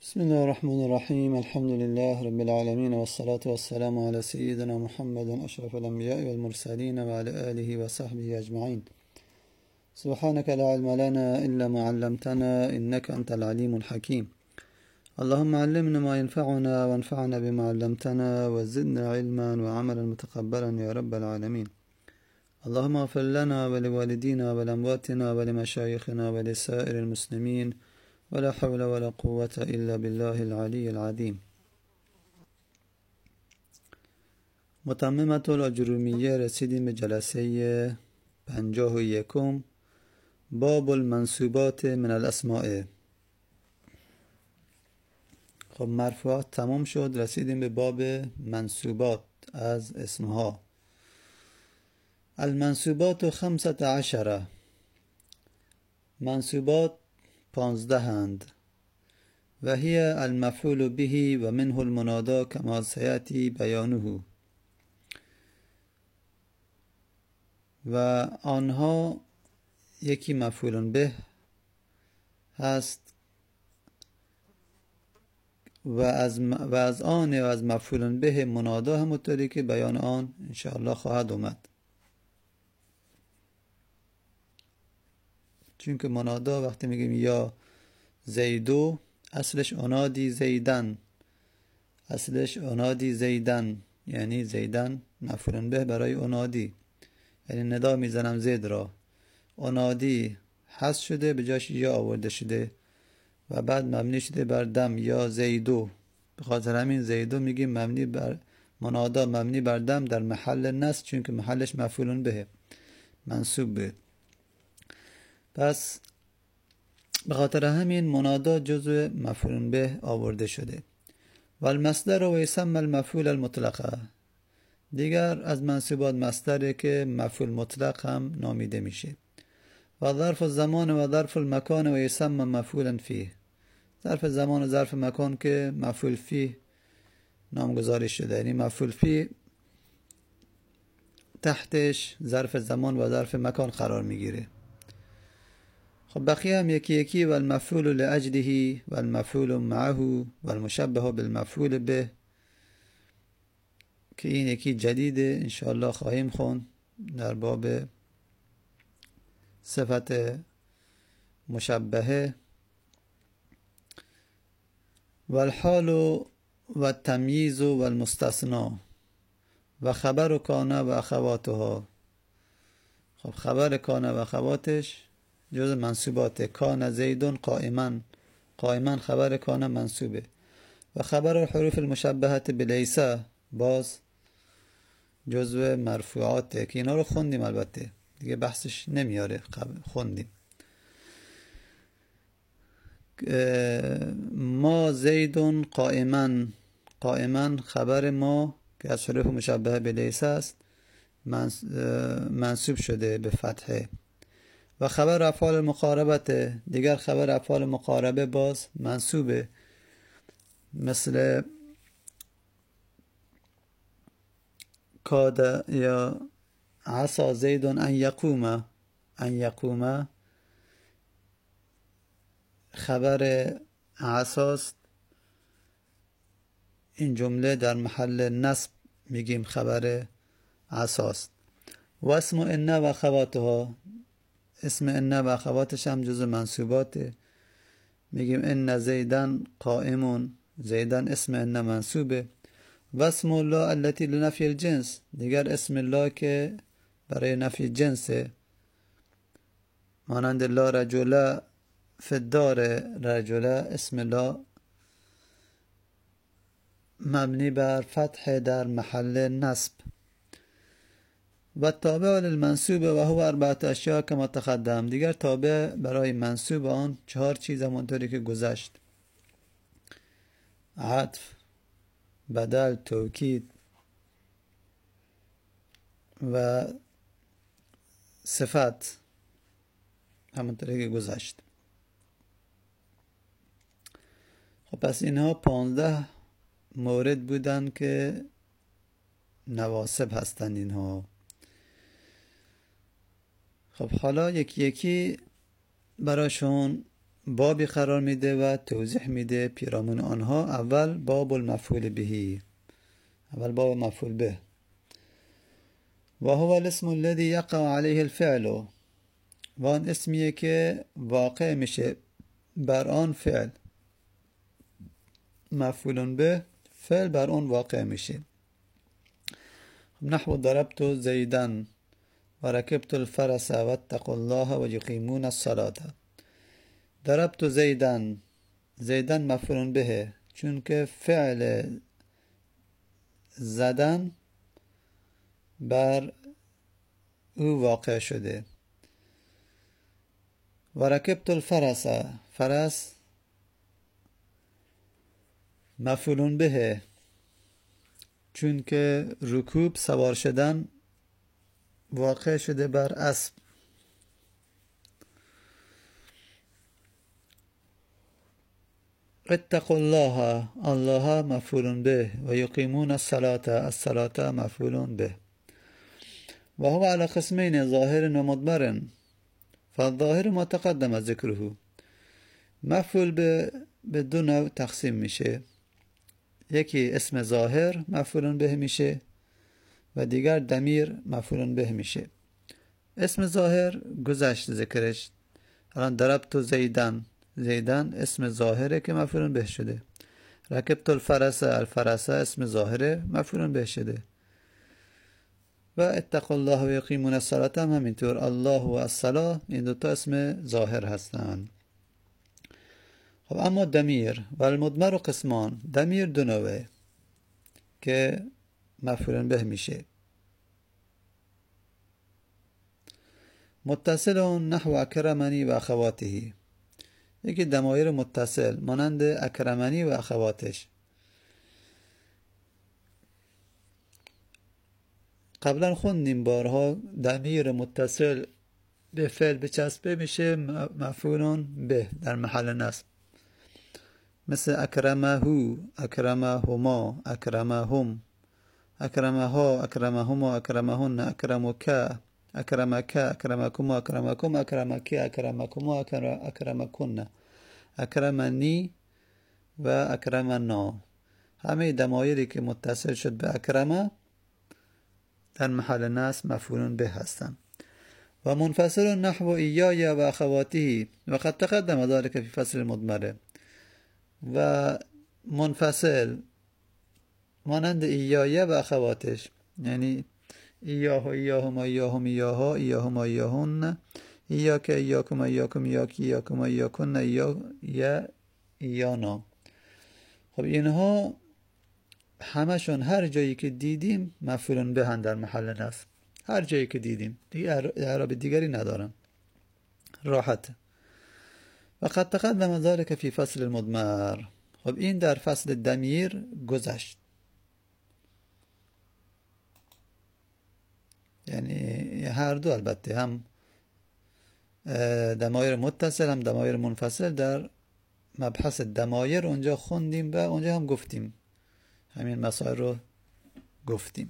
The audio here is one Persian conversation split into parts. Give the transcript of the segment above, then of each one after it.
بسم الله الرحمن الرحيم. الحمد لله رب العالمين، والصلاة والسلام على سيدنا محمد أشرف الأنبياء والمرسلين وعلى آله وصحبه أجمعين. سبحانك لا علم لنا إلا ما علمتنا إنك أنت العليم الحكيم. اللهم علمنا ما ينفعنا وانفعنا بما علمتنا وزدنا علما وعملا متقبلا يا رب العالمين. اللهم اغفر لنا ولوالدينا ولأمواتنا ولمشايخنا ولسائر المسلمين ولا حول ولا قوة إلا بالله العلي العظيم. متممة الأجرومیه رسیدیم به جلسه 51 باب المنصوبات من الاسماء. خب مرفوعات تمام شد، رسیدیم به باب منصوبات از اسمها. المنصوبات 15، منصوبات 15 و هی المفعول به و منه المنادا کما سیأتی بیانه، و آنها یکی مفعول به هست و از آن و از مفعول به منادا همونطوری که بیان آن انشاءالله خواهد اومد. چون که منادا وقتی میگیم یا زیدو، اصلش انادی زیدن، اصلش انادی زیدن، یعنی زیدن مفعول به برای انادی، یعنی ندا میزنم زید را. انادی حذف شده، به جاش یا آورده شده و بعد مبنی شده بر دم یا زیدو. به خاطر همین زیدو میگیم مبنی بر منادا، مبنی بر دم در محل نصب، چون که محلش مفعول به منصوب به. پس به خاطر همین منادا جزء مفعول به آورده شده. و المصدر و یسمى المفعول المطلقه، دیگر از منصوبات مصدره که مفعول مطلق هم نامیده میشه. و ظرف الزمان و ظرف المکان و یسمى مفعولا فیه، ظرف زمان و ظرف مکان که مفعول فیه نامگذاری شده، یعنی مفعول فیه تحتش ظرف زمان و ظرف مکان قرار میگیره. خب بقیه هم یکی یکی. و المفعول لاجله و المفعول معه و المشبه بالمفعول به، که این یکی جدیده انشاءالله خواهیم خون در باب صفت مشبهه. و الحال و التمییز و المستثنا و خبر کان و اخواتها. خب خبر کان و اخواتش جز منصوبات. کان زیدون قائما، قائما خبر کان منصوبه. و خبر الحروف المشبهه بلیسه باز جزو مرفوعاته که اینا رو خوندیم، البته دیگه بحثش نمیاره، خوندیم. ما زیدون قائما، قائما خبر ما که از حروف مشبهه بلیسه است منصوب شده به فتحه. و خبر افعال المقاربت، دیگر خبر افعال مقاربه باز منصوبه، مثل کاد یا عسى زید ان یقوم. ان یقوم خبر عساست، این جمله در محل نصب میگیم خبر عساست. و اسم ان و اخواتها، اسم ان و اخواتش هم جز منصوباته، میگیم ان زیدن قائمون، زیدن اسم ان منصوبه. و اسم الله التي لنفی الجنس، دیگر اسم الله که برای نفی جنسه، مانند لا رجل فی الدار، رجل اسم الله مبنی بر فتح در محل نصب. و تابع للمنصوب و هو 4 اشیاء کما تقدم، دیگر تابع برای منصوب آن 4 چیز همونطوری که گذشت: عطف، بدل، توکید و صفت همونطوری که گذشت. خب پس اینها 15 مورد بودن که نواصب هستن اینها. خب حالا یکی یکی براشون بابی قرار میده و توضیح میده پیرامون آنها. اول باب المفعول بهی، اول باب مفعول به. و هو الاسم الذي يقع عليه الفعل، و آن اسمیه که واقع میشه بر آن فعل. مفعول به، فعل بر آن واقع میشه. نحو ضربت زیدن و رکبت الفرس و اتقوا الله و یقیمون الصلاة. ضربت زیدن، زیدن مفعول به، چون که فعل زدن بر او واقع شده. و رکبت الفرس، فرس مفعول به، چون که رکوب سوار شدن واقع شده بر اسب. اتقوا الله، الله مفعول به، و یقیمون الصلاة، الصلاة مفعول به. و هو على قسمین ظاهر و مضمر، فالظاهر ما تقدم ذکره. مفعول به دو نوع تقسیم میشه. یکی اسم ظاهر مفعول به میشه و دیگر ضمیر مفعول به میشه. اسم ظاهر گذشت ذکرش. الان ضربت زیدن، زیدن اسم ظاهره که مفعول به شده. رکبت الفرس، الفرس اسم ظاهره مفعول به شده. و اتقوا الله و یقیمون الصلاة هم همینطور. الله و الصلاة این دوتا اسم ظاهر هستند. خب اما ضمیر و المضمر و قسمان. ضمیر دو نوعه که مفعول به میشه. متصل نحو اکرمنی و اخواته، یکی ضمایر متصل مانند اکرمنی و اخواتش. قبلا خوندیم بارها ضمیر متصل به فعل بچسبه میشه مفعول به در محل نصب، مثل اکرمهو، اکرمهما، اکرمهم، اکرمها، اکرمهما، اکرمهن، اکرمک، اکرمک، اکرمکما، اکرمکم، اکرمکی، اکرمکما، اکرمکن، اکرمنی و اکرمنا. همه ضمایری که متصل شد به اکرمه در محل نصب مفعول به هستند. و منفصل نحو ایای و اخواته و قد تقدم ذلك فی فصل المضمره. و منفصل مانند ایای و اخواتش، یعنی ایاه، ایاهما، ایاهم، ایاها، ایاهما، ایاهن، ایاک، ایاکم، ایاکم، ایاکی، ایاکم، ایاکن، یا ایانا. خب اینها همشون هر جایی که دیدیم مفعول به در محل نصب. هر جایی که دیدیم دیگه اعراب دیگری ندارن، راحت. و قد تقدم ذلك فی فصل المضمر. خب این در فصل ضمیر گذشت، یعنی هر دو البته، هم ضمایر متصل هم ضمایر منفصل در مبحث ضمایر اونجا خوندیم و اونجا هم گفتیم، همین مسائل رو گفتیم.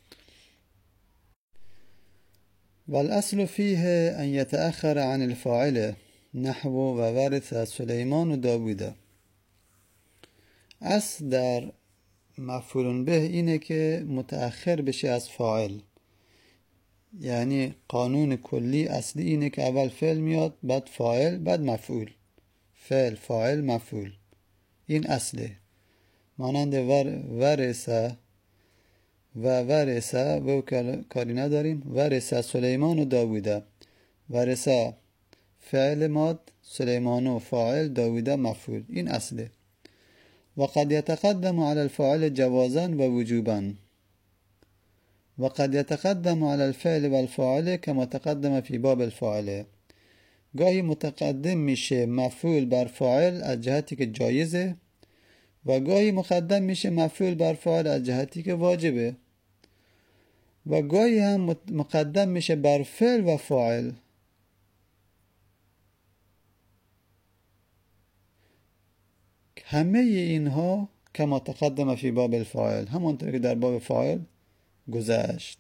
والاصل فيه ان يتأخر عن الفاعل نحو و ورث سلیمان و داوود. اصل در مفعول به اینه که متأخر بشه از فاعل، یعنی قانون کلی اصلی اینه که اول فعل میاد، بعد فاعل، بعد مفعول. فعل، فاعل، مفعول، این اصله. مانند ورثه و ورثه و کاری نداریم. ورثه سلیمان و داووده. ورثه فعل ماد، سلیمان و فاعل، داووده مفعول، این اصله. و قد يتقدم على الفاعل جوازا و وجوبا، و قد يتقدم على الفعل والفاعل كما تقدم في باب الفاعل. گاهی متقدم میشه مفعول بر فاعل از جهتی که جایزه و گاهی مقدم میشه مفعول بر فاعل از جهتی که واجبه و گاهی هم مقدم میشه بر فعل و فاعل. همه اینها کما تقدم فی باب الفاعل، همونطور که در باب فاعل گذشت.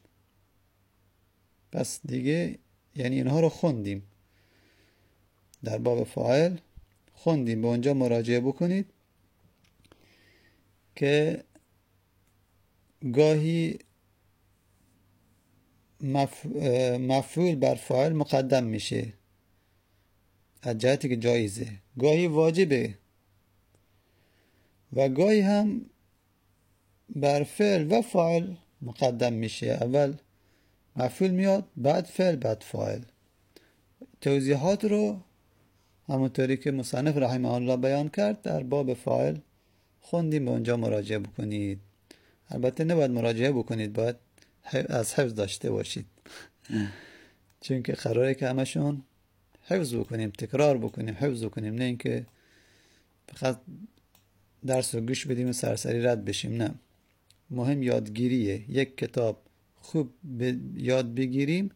پس دیگه یعنی اینها رو خوندیم، در باب فاعل خوندیم به اونجا مراجعه بکنید که گاهی مفعول بر فاعل مقدم میشه از جهتی که جایزه، گاهی واجبه و گاهی هم بر فعل و فاعل مقدم میشه. اول مفعول میاد، بعد فعل، بعد فاعل. توضیحات رو همونطوری که مصنف رحمه الله بیان کرد در باب فاعل خوندیم، به اونجا مراجعه بکنید. البته نباید مراجعه بکنید، باید از حفظ داشته باشید چون که قراره که همشون حفظ بکنیم، تکرار بکنیم، حفظ بکنیم، نه اینکه فقط درس رو گوش بدیم و سرسری رد بشیم. نه، مهم یادگیریه. یک کتاب خوب یاد بگیریم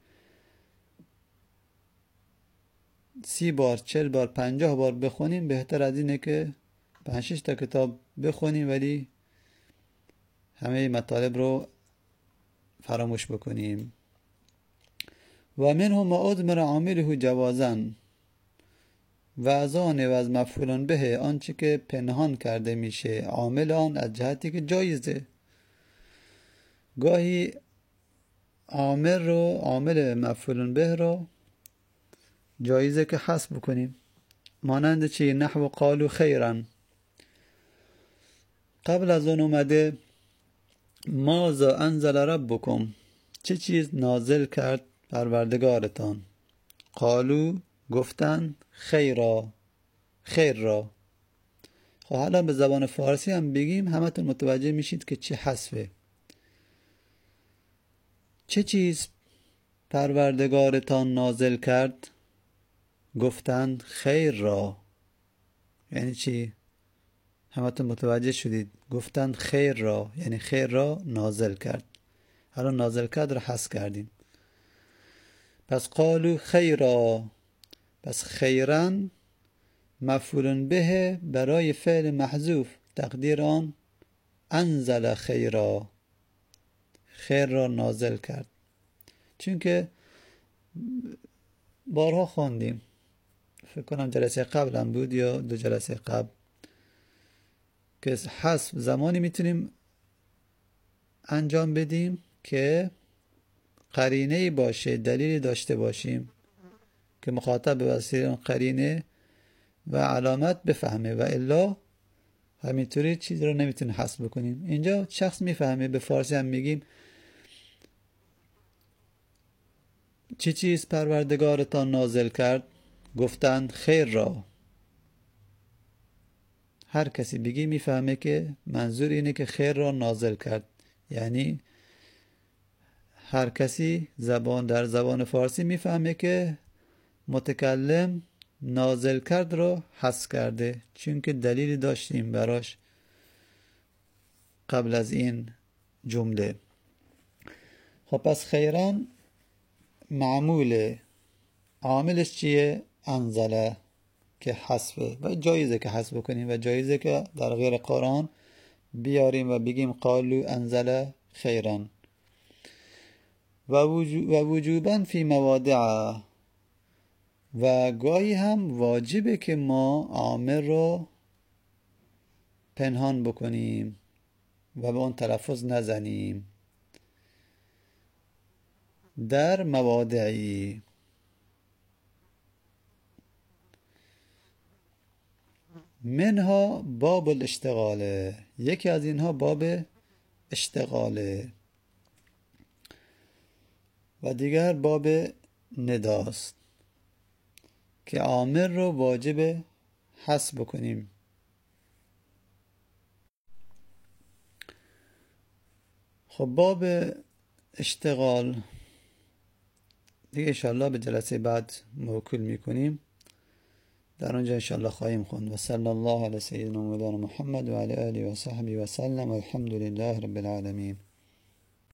30 بار، 40 بار، 50 بار بخونیم بهتر از اینه که 5-6 تا کتاب بخونیم ولی همه مطالب رو فراموش بکنیم. و منه ما ادمر عامله جوازا و از آن و از مفعول به آنچه که پنهان کرده میشه عامل آن از جهتی که جایزه. گاهی عامل مفعول به رو جایزه که حذف بکنیم، مانند چی؟ نحو قالوا خیرا. قبل از اون اومده ماذا انزل ربکم، چه چیز نازل کرد پروردگارتان. قالوا گفتن، خیر را. خب حالا به زبان فارسی هم بگیم همتون متوجه میشید که چه حذفه. چه چیز پروردگارتان نازل کرد؟ گفتند خیر را. یعنی چی؟ همتون متوجه شدید. گفتند خیر را یعنی خیر را نازل کرد. حالا نازل کرد رو حذف کردیم. پس قالوا خیرا، پس خیرن مفعول به برای فعل محذوف، تقدیر آن انزل خیرا، خیر را نازل کرد. چون که بارها خواندیم، فکر کنم جلسه قبلم بود یا 2 جلسه قبل، که حذف زمانی میتونیم انجام بدیم که قرینه باشه، دلیلی داشته باشیم که مخاطب به وسیله اون قرینه و علامت بفهمه، و الا همینطوری چیز رو نمیتونیم حذف بکنیم. اینجا شخص میفهمه. به فارسی هم میگیم چه چیز پروردگارتان نازل کرد؟ گفتند خیر را. هر کسی بگی میفهمه که منظور اینه که خیر را نازل کرد. یعنی هر کسی در زبان فارسی میفهمه که متکلم نازل کرد رو حذف کرده، چون که دلیلی داشتیم براش قبل از این جمله. خب پس خیران معموله، عاملش چیه؟ انزله که حذفه و جایزه که حذف کنیم و جایزه که در غیر قرآن بیاریم و بگیم قالوا انزل خیران. و وجوبا فی مواضع، و گاهی هم واجبه که ما عامل رو پنهان بکنیم و به اون تلفظ نزنیم در مواضعی. منها باب الاشتغاله، یکی از اینها باب اشتغاله و دیگر باب نداست که عامل رو واجب حذف بکنیم. خب باب اشتغال دیگه انشاءالله به جلسه بعد موکول میکنیم، در اونجا انشاءالله خواهیم خوند. و صلی الله علی سیدنا مولانا محمد و علی آله و صحبه و سلم. الحمد لله رب العالمین.